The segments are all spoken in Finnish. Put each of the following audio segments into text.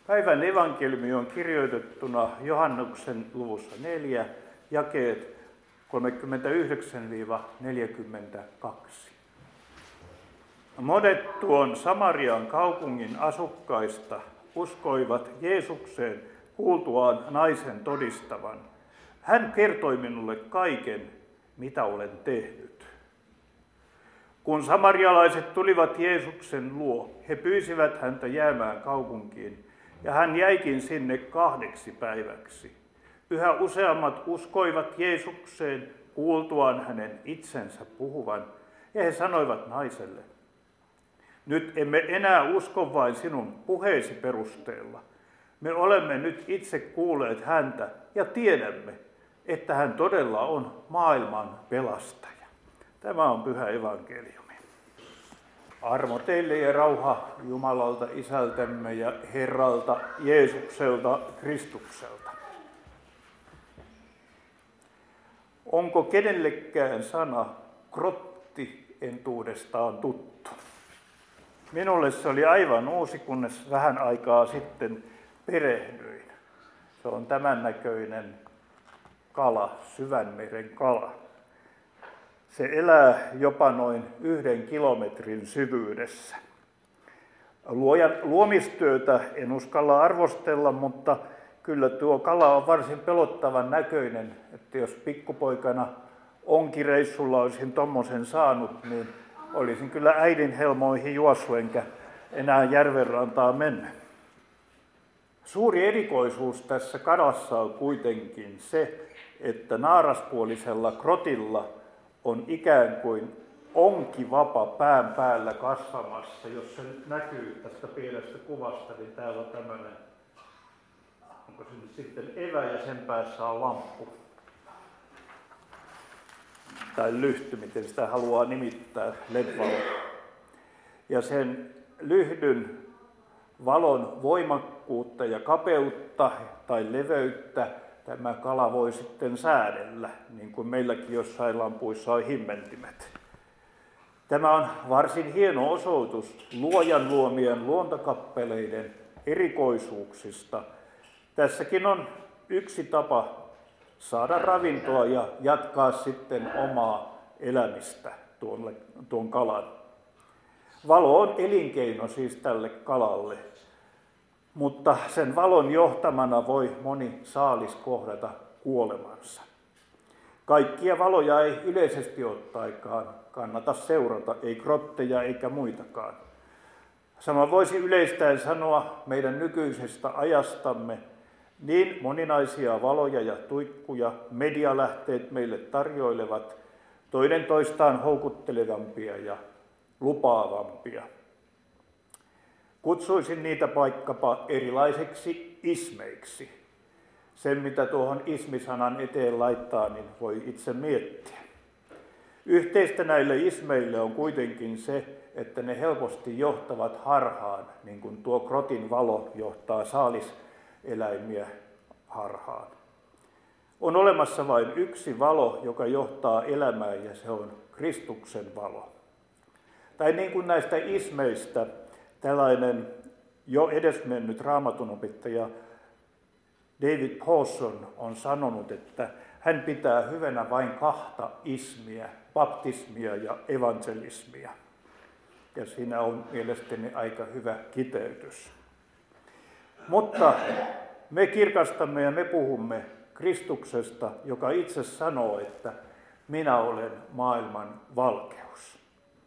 Päivän evankeliumi on kirjoitettuna Johannuksen luvussa 4, jakeet 39-42. Monet tuon Samarian kaupungin asukkaista uskoivat Jeesukseen kuultuaan naisen todistavan. Hän kertoi minulle kaiken, mitä olen tehnyt. Kun samarialaiset tulivat Jeesuksen luo, he pyysivät häntä jäämään kaupunkiin, ja hän jäikin sinne 2 päiväksi. Yhä useammat uskoivat Jeesukseen kuultuaan hänen itsensä puhuvan, ja he sanoivat naiselle: nyt emme enää usko vain sinun puheesi perusteella. Me olemme nyt itse kuulleet häntä ja tiedämme, että hän todella on maailman pelastaja. Tämä on pyhä evankeliumi. Armo teille ja rauha Jumalalta Isältämme ja Herralta Jeesukselta Kristukselta. Onko kenellekään sana grotti entuudestaan tuttu? Minulle se oli aivan uusi, kunnes vähän aikaa sitten perehdyin. Se on tämän näköinen kala, syvänmeren kala. Se elää jopa noin 1 kilometrin syvyydessä. Luojan luomistyötä en uskalla arvostella, mutta kyllä tuo kala on varsin pelottavan näköinen, että jos pikkupoikana onkireissulla olisin tommosen saanut, niin olisin kyllä äidin helmoihin juossut enkä enää järvenrantaan mennyt. Suuri erikoisuus tässä kalassa on kuitenkin se, että naaraspuolisella grotilla on ikään kuin onkivapa pään päällä kasvamassa. Jos se nyt näkyy tästä pienestä kuvasta, niin täällä on tämmöinen, onko se nyt sitten evä ja sen päässä on lamppu. Tai lyhty, miten sitä haluaa nimittää, LED-valo. Ja sen lyhdyn valon voimakkuutta ja kapeutta tai leveyttä tämä kala voi sitten säädellä, niin kuin meilläkin jossain lampuissa on himmentimet. Tämä on varsin hieno osoitus luojan luomien luontokappaleiden erikoisuuksista. Tässäkin on yksi tapa saada ravintoa ja jatkaa sitten omaa elämistä tuon kalan. Valo on elinkeino siis tälle kalalle, mutta sen valon johtamana voi moni saalis kohdata kuolemansa. Kaikkia valoja ei yleisesti ottaenkaan kannata seurata, ei grotteja eikä muitakaan. Sama voisi yleistäen sanoa meidän nykyisestä ajastamme. Niin moninaisia valoja ja tuikkuja medialähteet meille tarjoilevat, toinen toistaan houkuttelevampia ja lupaavampia. Kutsuisin niitä vaikkapa erilaisiksi ismeiksi. Sen, mitä tuohon ismisanan eteen laittaa, niin voi itse miettiä. Yhteistä näille ismeille on kuitenkin se, että ne helposti johtavat harhaan, niin kuin tuo grotin valo johtaa saaliseläimiä harhaan. On olemassa vain yksi valo, joka johtaa elämään, ja se on Kristuksen valo. Tai niin kuin näistä ismeistä tällainen jo edesmennyt raamatunopettaja David Pawson on sanonut, että hän pitää hyvänä vain 2 ismiä, baptismia ja evangelismia. Ja siinä on mielestäni aika hyvä kiteytys. Mutta me kirkastamme ja me puhumme Kristuksesta, joka itse sanoo, että minä olen maailman valkeus.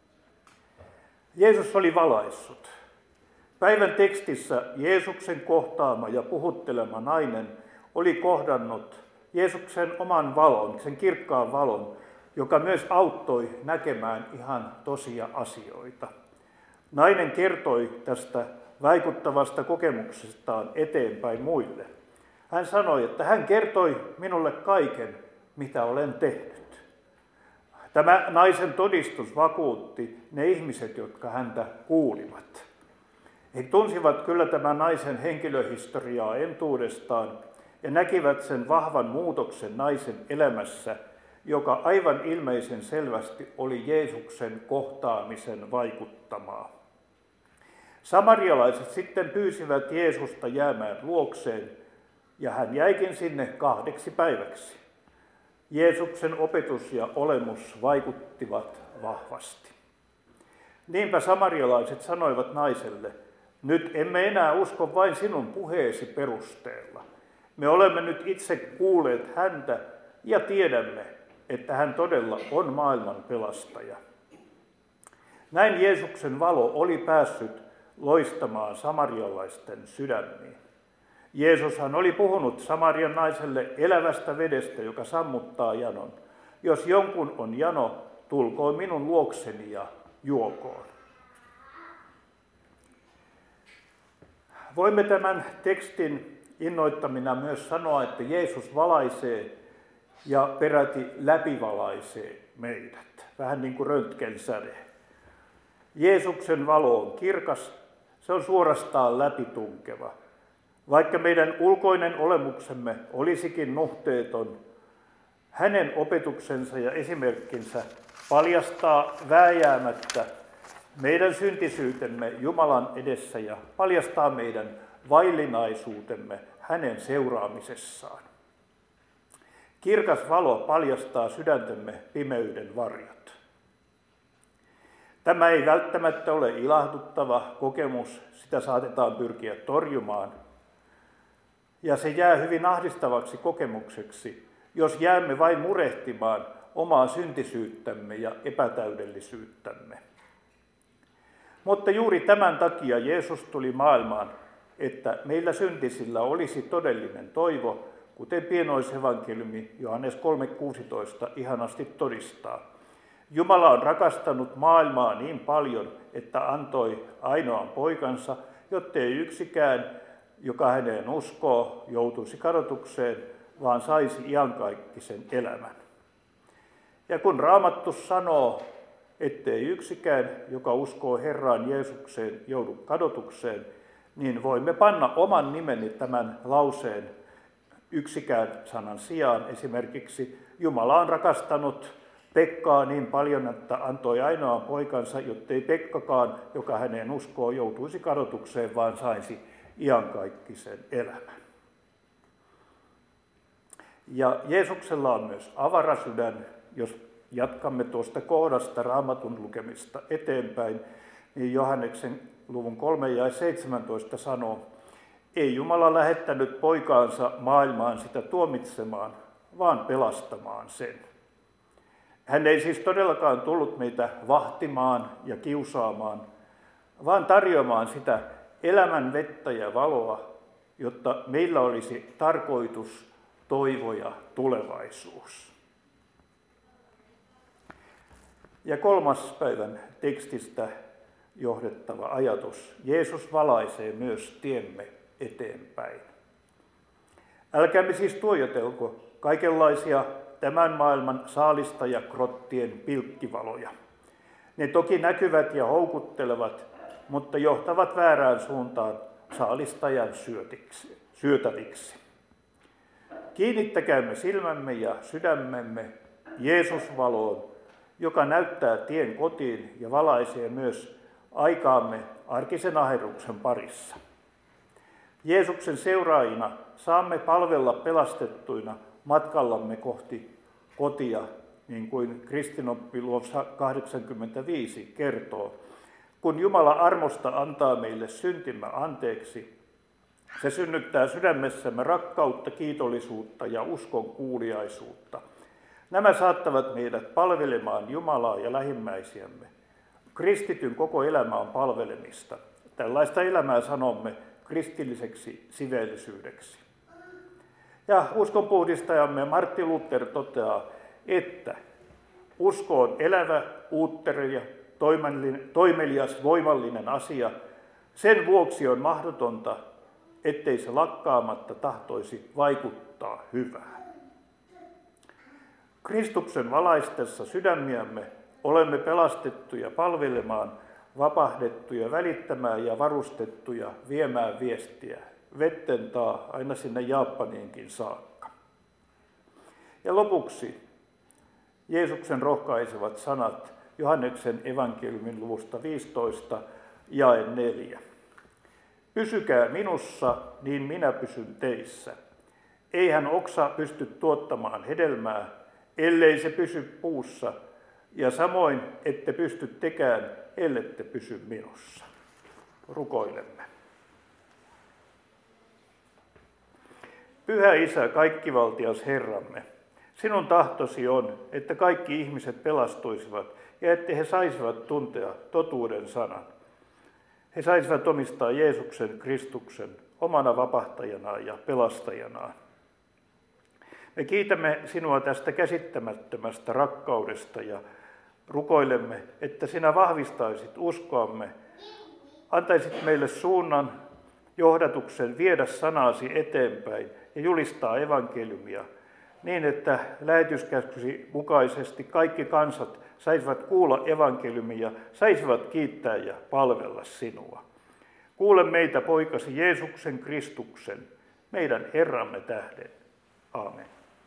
Jeesus oli valaissut. Päivän tekstissä Jeesuksen kohtaama ja puhuttelema nainen oli kohdannut Jeesuksen oman valon, sen kirkkaan valon, joka myös auttoi näkemään ihan tosia asioita. Nainen kertoi tästä vaikuttavasta kokemuksestaan eteenpäin muille. Hän sanoi, että hän kertoi minulle kaiken, mitä olen tehnyt. Tämä naisen todistus vakuutti ne ihmiset, jotka häntä kuulivat. He tunsivat kyllä tämän naisen henkilöhistoriaa entuudestaan ja näkivät sen vahvan muutoksen naisen elämässä, joka aivan ilmeisen selvästi oli Jeesuksen kohtaamisen vaikuttamaa. Samarialaiset sitten pyysivät Jeesusta jäämään luokseen, ja hän jäikin sinne 2 päiväksi. Jeesuksen opetus ja olemus vaikuttivat vahvasti. Niinpä samarialaiset sanoivat naiselle, nyt emme enää usko vain sinun puheesi perusteella. Me olemme nyt itse kuulleet häntä ja tiedämme, että hän todella on maailman pelastaja. Näin Jeesuksen valo oli päässyt loistamaan samarialaisten sydämiin. Jeesushan oli puhunut Samarian naiselle elävästä vedestä, joka sammuttaa janon. Jos jonkun on jano, tulkoon minun luokseni ja juokoon. Voimme tämän tekstin innoittamina myös sanoa, että Jeesus valaisee ja peräti läpivalaisee meidät, vähän niin kuin röntgensäde. Jeesuksen valo on kirkas, se on suorastaan läpitunkeva. Vaikka meidän ulkoinen olemuksemme olisikin nuhteeton, hänen opetuksensa ja esimerkkinsä paljastaa vääjäämättä meidän syntisyytemme Jumalan edessä ja paljastaa meidän vaillinaisuutemme hänen seuraamisessaan. Kirkas valo paljastaa sydäntemme pimeyden varjot. Tämä ei välttämättä ole ilahduttava kokemus, sitä saatetaan pyrkiä torjumaan. Ja se jää hyvin ahdistavaksi kokemukseksi, jos jäämme vain murehtimaan omaa syntisyyttämme ja epätäydellisyyttämme. Mutta juuri tämän takia Jeesus tuli maailmaan, että meillä syntisillä olisi todellinen toivo, kuten pienoisevankeliumi Johannes 3:16 ihanasti todistaa. Jumala on rakastanut maailmaa niin paljon, että antoi ainoan poikansa, jottei yksikään, joka häneen uskoo, joutuisi kadotukseen, vaan saisi iankaikkisen elämän. Ja kun Raamattu sanoo, ettei yksikään, joka uskoo Herraan Jeesukseen, joudu kadotukseen, niin voimme panna oman nimeni tämän lauseen yksikään sanan sijaan. Esimerkiksi Jumala on rakastanut Pekkaa niin paljon, että antoi ainoan poikansa, jottei Pekkakaan, joka häneen uskoo, joutuisi kadotukseen, vaan saisi iankaikkisen elämän. Ja Jeesuksella on myös avara sydän. Jos jatkamme tuosta kohdasta Raamatun lukemista eteenpäin, niin Johanneksen luvun 3:17 sanoo, ei Jumala lähettänyt poikaansa maailmaan sitä tuomitsemaan, vaan pelastamaan sen. Hän ei siis todellakaan tullut meitä vahtimaan ja kiusaamaan, vaan tarjoamaan sitä elämän vettä ja valoa, jotta meillä olisi tarkoitus, toivo ja tulevaisuus. Ja 3. päivän tekstistä johdettava ajatus. Jeesus valaisee myös tiemme eteenpäin. Älkäämme siis tuijotelko kaikenlaisia tämän maailman saalistajakrottien pilkkivaloja. Ne toki näkyvät ja houkuttelevat, mutta johtavat väärään suuntaan saalistajan syötäviksi. Kiinnittäkäämme silmämme ja sydämemme Jeesus-valoon, joka näyttää tien kotiin ja valaisee myös aikaamme arkisen aherruksen parissa. Jeesuksen seuraajina saamme palvella pelastettuina matkallamme kohti kotia, niin kuin Kristinoppi luvussa 85 kertoo. Kun Jumala armosta antaa meille syntimme anteeksi, se synnyttää sydämessämme rakkautta, kiitollisuutta ja uskon kuuliaisuutta. Nämä saattavat meidät palvelemaan Jumalaa ja lähimmäisiämme. Kristityn koko elämä on palvelemista. Tällaista elämää sanomme kristilliseksi siveellisyydeksi. Ja uskonpuhdistajamme Martti Luther toteaa, että usko on elävä, uutteria, toimelias, voimallinen asia. Sen vuoksi on mahdotonta, ettei se lakkaamatta tahtoisi vaikuttaa hyvään. Kristuksen valaistessa sydämiämme olemme pelastettuja palvelemaan, vapahdettuja välittämään ja varustettuja viemään viestiä vetten taa aina sinne Japaniinkin saakka. Ja lopuksi Jeesuksen rohkaisevat sanat Johanneksen evankeliumin luvusta 15, jae 4. Pysykää minussa, niin minä pysyn teissä. Eihän oksa pysty tuottamaan hedelmää, ellei se pysy puussa, ja samoin ette pysty tekään, ellette pysy minussa. Rukoilemme. Pyhä Isä, kaikkivaltias Herramme, sinun tahtosi on, että kaikki ihmiset pelastuisivat ja että he saisivat tuntea totuuden sanan. He saisivat omistaa Jeesuksen Kristuksen omana vapahtajanaan ja pelastajanaan. Me kiitämme sinua tästä käsittämättömästä rakkaudesta ja rukoilemme, että sinä vahvistaisit uskoamme, antaisit meille suunnan, johdatuksen viedä sanaasi eteenpäin ja julistaa evankeliumia niin, että lähetyskäskysi mukaisesti kaikki kansat saisivat kuulla evankeliumia, saisivat kiittää ja palvella sinua. Kuule meitä, poikasi Jeesuksen Kristuksen, meidän Herramme tähden. Aamen.